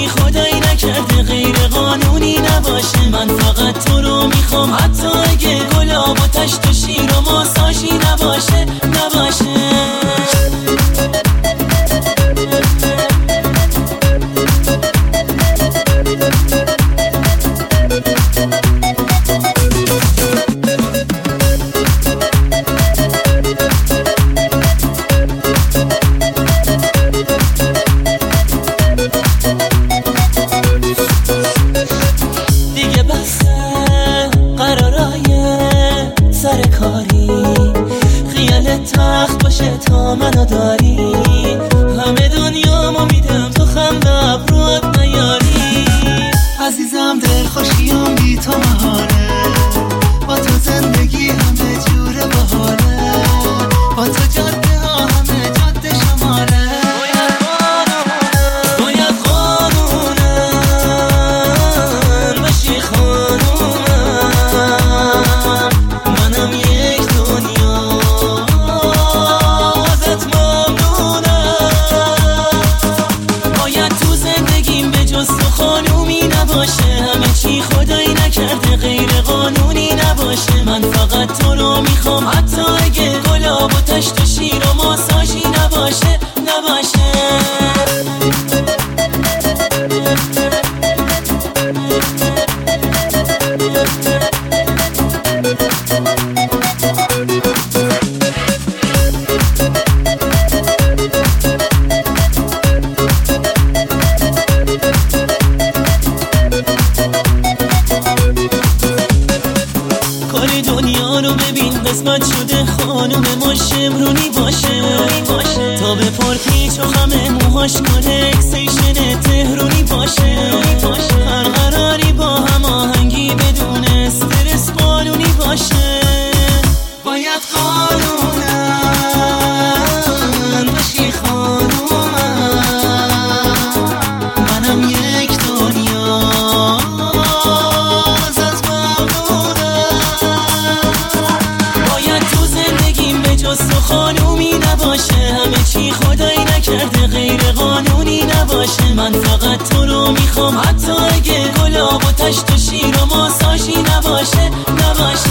چی خدایی نکرده غیر قانونی نباشه. من فقط تو رو میخوام حتی اگه گلاب و تشت و شیر و ماساژی نباشه. دیگه بسه قرارای سر کاری، خیال تخت باشه تا منو داری. همه دنیامو میدم تو خم به ابروات نیاری. عزیزم دل خوشیم بی تو محاله، با تو زندگی همه جوره بحاله. با تو جاده ها همه جاده شماله. باید قانونم بشی خانومم. منم یک دنیا ازت ممنونم. باید تو زندگیم به جز تو خانومی نباشه. همه چی خدایی نکرده غیر قانونی نباشه. من فقط تو رو میخوام حتی اگه گلاب و تشت و شیر و ماساژی نباشه. کل دنیا رو ببین قسمت شده خانوم ما شمرونی باشه. تا به پر پیچ و خمه موهاش کانکسیشن تهرونی باشه. هر قراری با هماهنگی بدون استرس قانونی باشه. باید قانونم بشی خانومم. منم یک دنیا ازت ممنونم. باید تو زندگیم به جز تو خانومی نباشه. همه چی خدایی نکرده غیر قانونی نباشه. من فقط تو رو میخوام حتی اگه گلاب و تشت و شیر و ماساژی نباشه.